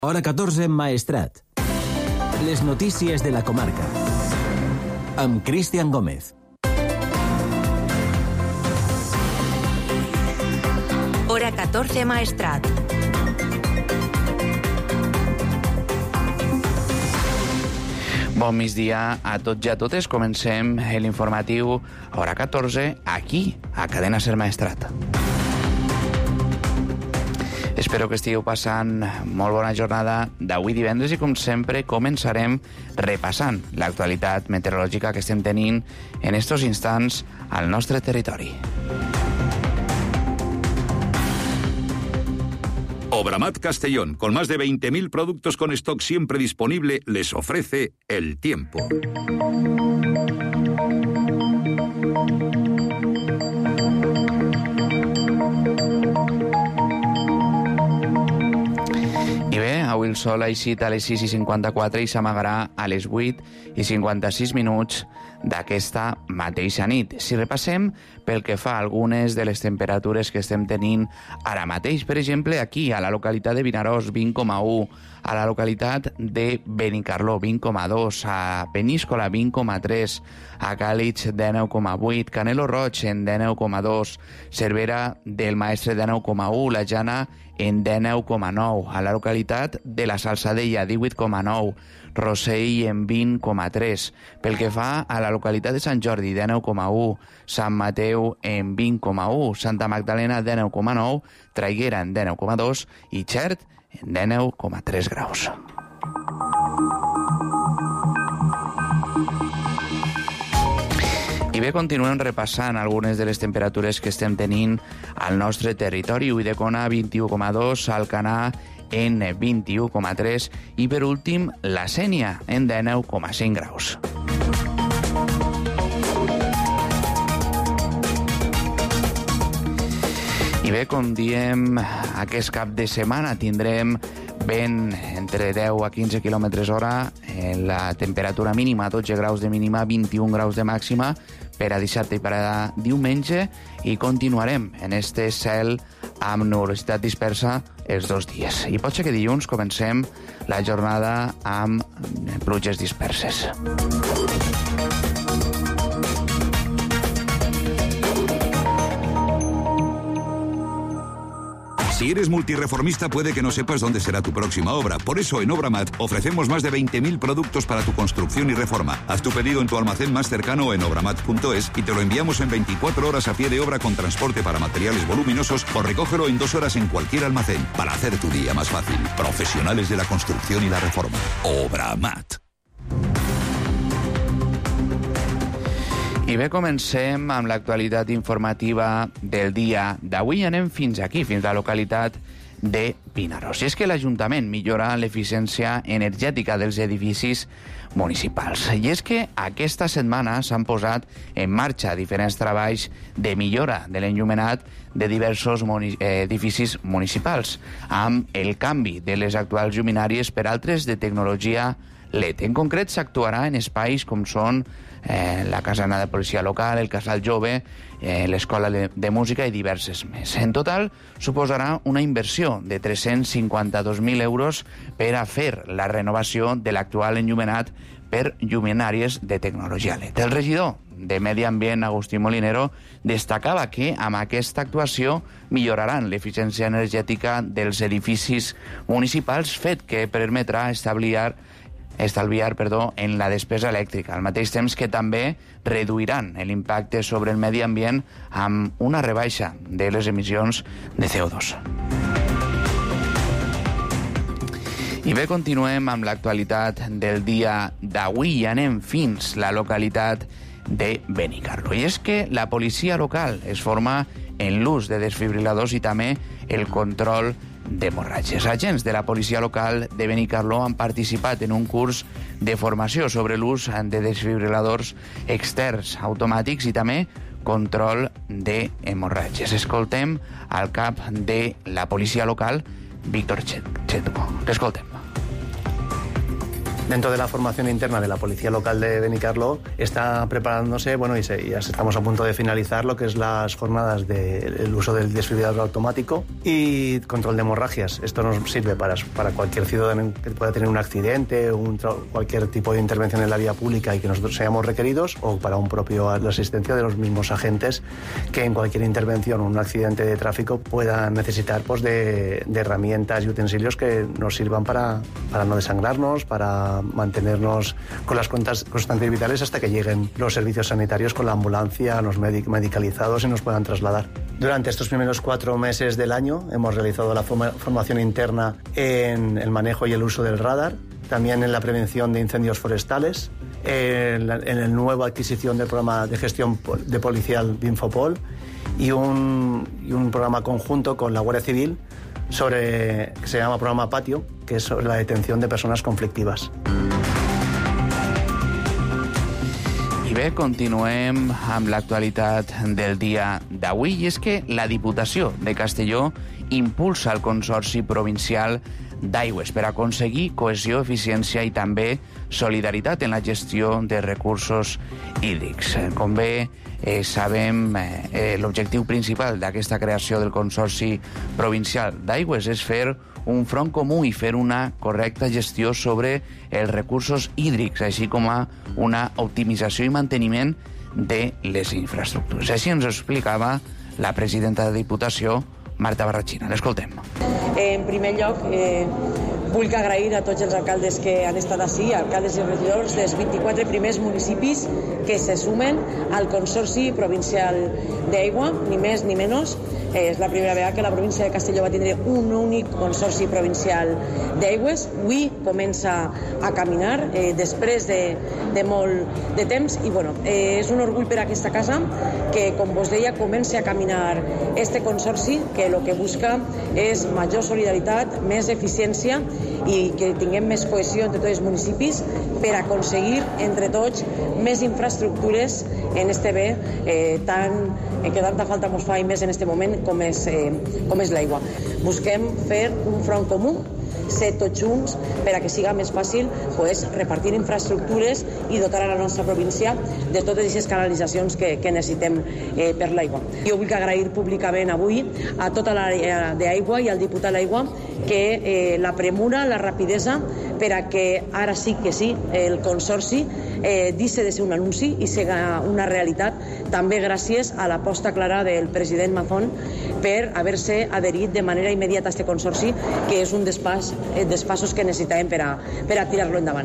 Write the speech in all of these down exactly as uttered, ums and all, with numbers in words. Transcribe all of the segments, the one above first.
Hora catorze en Maestrat. Les notícies de la comarca. Amb Cristian Gómez. Hora catorze Maestrat. Bon migdia a tots i a totes. Comencem l'informatiu Hora catorze aquí, a Cadena Ser Maestrat. Espero que estigueu passant molt bona jornada d'avui divendres i, com sempre, començarem repassant l'actualitat meteorològica que estem tenint en estos instants al nostre territori. Obramat Castellón, con más de veinte mil productos con stock siempre disponible, les ofrece el tiempo. I bé, avui el sol ha eixit a les sis i cinquanta-quatre i s'amagarà a les vuit i cinquanta-sis minuts d'aquesta mateixa nit. Si repassem pel que fa a algunes de les temperatures que estem tenint ara mateix, per exemple, aquí a la localitat de Vinaròs, vint coma u, a la localitat de Benicarló, vint coma dos, a Peníscola, vint coma tres, a Càlig, dinou coma vuit, Canelo Roig, en dinou coma dos, Cervera del Maestre, dinou coma u, La Jana, en dinou coma nou, a la localitat de la Salzadella, divuit coma nou, Rossell en vint coma tres. Pel que fa a la localitat de Sant Jordi, dinou coma u, Sant Mateu en vint coma u, Santa Magdalena dinou coma nou, Traiguera en dinou coma dos i Xert en dinou coma tres graus. I bé, continuem repassant algunes de les temperatures que estem tenint al nostre territori. Ulldecona, vint-i-u coma dos, Alcanar en vint-i-u coma tres i, per últim, la Sénia en dinou coma cinc graus. I bé, com diem, aquest cap de setmana tindrem vent entre deu a quinze quilòmetres hora, la temperatura mínima, dotze graus de mínima, vint-i-un graus de màxima per a dissabte i per a diumenge, i continuarem en este cel amb nuvolositat dispersa els dos dies. I pot ser que dilluns comencem la jornada amb pluges disperses. Si eres multireformista, puede que no sepas dónde será tu próxima obra. Por eso, en Obramat ofrecemos más de veinte mil productos para tu construcción y reforma. Haz tu pedido en tu almacén más cercano o en obramat punto es y te lo enviamos en veinticuatro horas a pie de obra con transporte para materiales voluminosos, o recógelo en dos horas en cualquier almacén para hacer tu día más fácil. Profesionales de la construcción y la reforma. Obramat. I bé, comencem amb l'actualitat informativa del dia d'avui. Anem fins aquí, fins a la localitat de Vinaròs. I és que l'Ajuntament millora l'eficiència energètica dels edificis municipals. I és que aquesta setmana s'han posat en marxa diferents treballs de millora de l'enllumenat de diversos muni- eh, edificis municipals, amb el canvi de les actuals lluminàries per altres de tecnologia L E D. En concret, s'actuarà en espais com són eh, la casana de policia local, el casal jove, eh, l'escola de música i diverses més. En total, suposarà una inversió de tres-cents cinquanta-dos mil euros per a fer la renovació de l'actual enllumenat per lluminàries de tecnologia L E D. El regidor de Medi Ambient, Agustí Molinero, destacava que amb aquesta actuació milloraran l'eficiència energètica dels edificis municipals, fet que permetrà establir estalviar perdó, en la despesa elèctrica, al mateix temps que també reduiran l'impacte sobre el medi ambient amb una rebaixa de les emissions de C O dos. I bé, continuem amb l'actualitat del dia d'avui i anem fins a la localitat de Benicarló. I és que la policia local es forma en l'ús de desfibriladors i també el control d'hemorràgies. Agents de la policia local de Benicarló han participat en un curs de formació sobre l'ús de desfibriladors externs automàtics i també control d'hemorràgies. Escoltem al cap de la policia local, Víctor Chetco. L'escoltem. dentro de la formación interna de la Policía Local de Benicarló está preparándose, bueno, y se, ya estamos a punto de finalizar lo que es las jornadas del uso del desfibrilador automático y control de hemorragias. Esto nos sirve para, para cualquier ciudadano que pueda tener un accidente, un, cualquier tipo de intervención en la vía pública y que nosotros seamos requeridos, o para un propio, la asistencia de los mismos agentes que en cualquier intervención o un accidente de tráfico puedan necesitar pues, de, de herramientas y utensilios que nos sirvan para, para no desangrarnos, para mantenernos con las cuentas constantes vitales hasta que lleguen los servicios sanitarios con la ambulancia, los medic medicalizados y nos puedan trasladar. Durante estos primeros cuatro meses del año hemos realizado la forma, formación interna en el manejo y el uso del radar, también en la prevención de incendios forestales, en, la, en el nuevo adquisición del programa de gestión de policial de Infopol y un, y un programa conjunto con la Guardia Civil sobre, que se llama Programa Patio, que es sobre la detención de persones conflictives. I bé, continuem amb l'actualitat del dia d'avui, i és que la Diputació de Castelló impulsa el Consorci Provincial d'Aigües per aconseguir cohesió, eficiència i també solidaritat en la gestió de recursos hídrics. Com bé eh, sabem, eh, l'objectiu principal d'aquesta creació del Consorci Provincial d'Aigües és fer un front comú i fer una correcta gestió sobre els recursos hídrics, així com a una optimització i manteniment de les infraestructures. Així ens ho explicava la presidenta de Diputació, Marta Barrachina. L'escoltem. En primer lloc, eh, vull agrair a tots els alcaldes que han estat així, alcaldes i regidors dels vint-i-quatre primers municipis que se sumen al Consorci Provincial d'Aigua, ni més ni menys. Eh, és la primera vegada que la província de Castelló va tindre un únic Consorci Provincial d'Aigües. Avui comença a caminar eh, després de, de molt de temps i bueno, eh, és un orgull per a aquesta casa que, com vos deia, comenci a caminar este Consorci, que el que busca és major solidaritat, més eficiència i que tinguem més cohesió entre tots els municipis per aconseguir entre tots més infraestructures en este bé eh, tan, eh, que tanta falta ens fa i més en este moment com és, eh, com és l'aigua. Busquem fer un front comú, ser tots junts per a que siga més fàcil pues, repartir infraestructures i dotar a la nostra província de totes aquestes canalitzacions que, que necessitem eh, per l'aigua. Jo vull agrair públicament avui a tota l'àrea d'aigua i al diputat d'aigua que eh, la premura, la rapidesa per a que ara sí que sí el Consorci eh, deixi de ser un anunci i siga una realitat, també gràcies a l'aposta clara del president Mazón per haver-se adherit de manera immediata a aquest Consorci, que és un dels, pas, eh, dels passos que necessitàvem per a, per a tirar-lo endavant.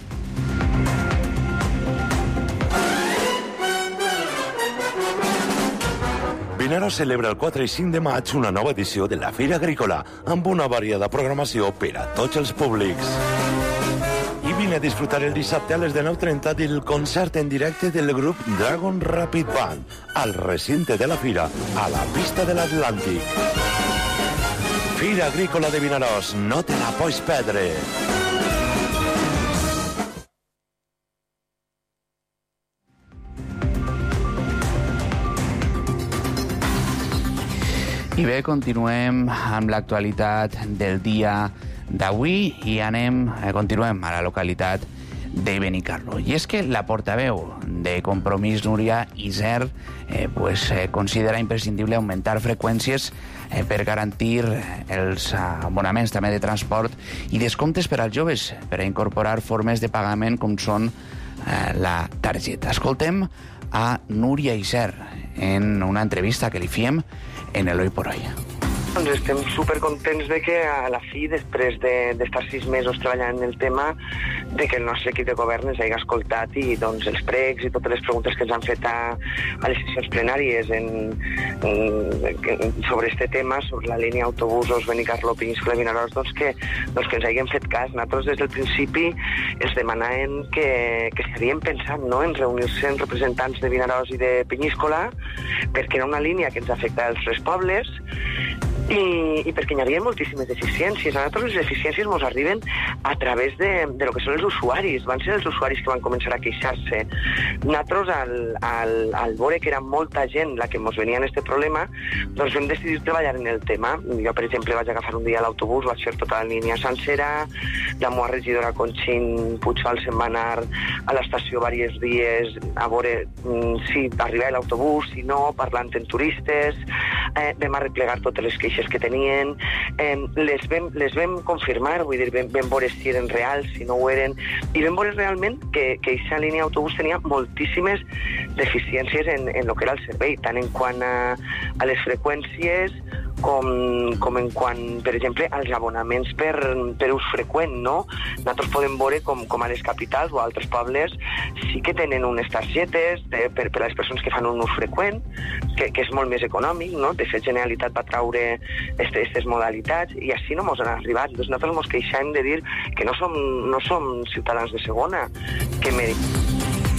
Vinaròs celebra el quatre i cinc de maig una nova edició de la Fira Agrícola amb una variada programació per a tots els públics. I vine a disfrutar el dissabte a les dinou trenta del concert en directe del grup Dragon Rapid Band al recinte de la Fira, a la pista de l'Atlàntic. Fira Agrícola de Vinaròs, no te la pots perdre. I bé, continuem amb l'actualitat del dia d'avui i anem, eh, continuem a la localitat de Benicarló. I és que la portaveu de Compromís, Núria Isern, eh, pues, eh, considera imprescindible augmentar freqüències eh, per garantir els abonaments també de transport i descomptes per als joves, per a incorporar formes de pagament com són eh, la targeta. Escoltem a Núria Isern en una entrevista que li fiem en el Hoy por Hoy. Doncs estem supercontents de que a la fi, després d'estar de, sis mesos treballant en el tema, de que el nostre equip de govern ens hagi escoltat i doncs, els pregs i totes les preguntes que ens han fet a, a les sessions plenàries en, en, sobre este tema, sobre la línia autobusos Benicarló, Peníscola i Vinaròs, doncs que, doncs que ens hagin fet cas. Nosaltres des del principi ens demanàvem que, que estaríem pensant, no?, en reunir-se amb representants de Vinaròs i de Peníscola, perquè era una línia que ens afecta als tres pobles I, i perquè hi havia moltíssimes deficiències. A nosaltres les deficiències ens arriben a través de, de lo que són els usuaris. Van ser els usuaris que van començar a queixar-se. Nosaltres, al, al, al veure que era molta gent la que ens venia en aquest problema, doncs vam decidir treballar en el tema. Jo, per exemple, vaig agafar un dia l'autobús, vaig fer tota la línia sencera, la meva regidora Conxin Puigfal se'n va anar a l'estació diversos dies a veure mm, si arribava l'autobús, si no, parlant amb turistes, eh, vam arreplegar totes les queixes que tenien, eh, les, vam, les vam confirmar, vull dir, vam, vam veure si eren reals, si no ho eren, i vam veure realment que aquesta línia d'autobús tenia moltíssimes deficiències en, en el que era el servei, tant en quant a, a les freqüències com, com en quant, per exemple, als abonaments per, per ús freqüent, no? Nosaltres podem veure com, com a les capitals o a altres pobles sí que tenen unes targetes de, per, per a les persones que fan un ús freqüent, que, que és molt més econòmic, no? De fet, Generalitat va traure aquestes modalitats i així no mos han arribat. Doncs nosaltres mos queixem de dir que no som, no som ciutadans de segona, que meritem.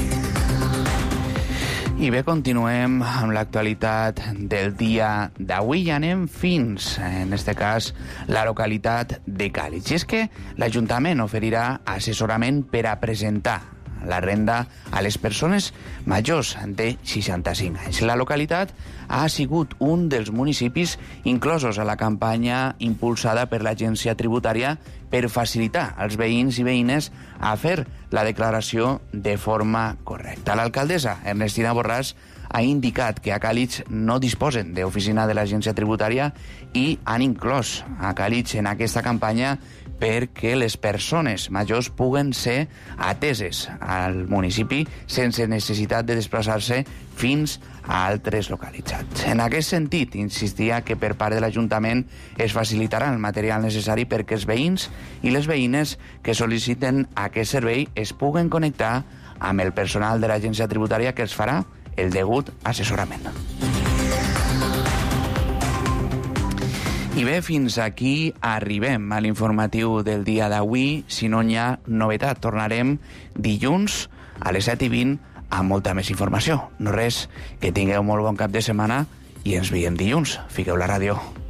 I bé, continuem amb l'actualitat del dia d'avui i anem fins, en este cas, la localitat de Càlig. I és que l'Ajuntament oferirà assessorament per a presentar la renda a les persones majors de seixanta-cinc anys. La localitat ha sigut un dels municipis inclosos a la campanya impulsada per l'Agència Tributària per facilitar als veïns i veïnes a fer la declaració de forma correcta. L'alcaldessa Ernestina Borràs ha indicat que a Càlig no disposen d'oficina de l'Agència Tributària i han inclòs a Càlig en aquesta campanya perquè les persones majors puguen ser ateses al municipi sense necessitat de desplaçar-se fins a altres localitats. En aquest sentit, insistia que per part de l'Ajuntament es facilitarà el material necessari perquè els veïns i les veïnes que sol·liciten aquest servei es puguen connectar amb el personal de l'Agència Tributària que els farà el degut assessorament. I bé, fins aquí arribem a l'informatiu del dia d'avui. Si no hi ha novetat, tornarem dilluns a les set i vint amb molta més informació. No res, que tingueu molt bon cap de setmana i ens veiem dilluns. Fiqueu la ràdio.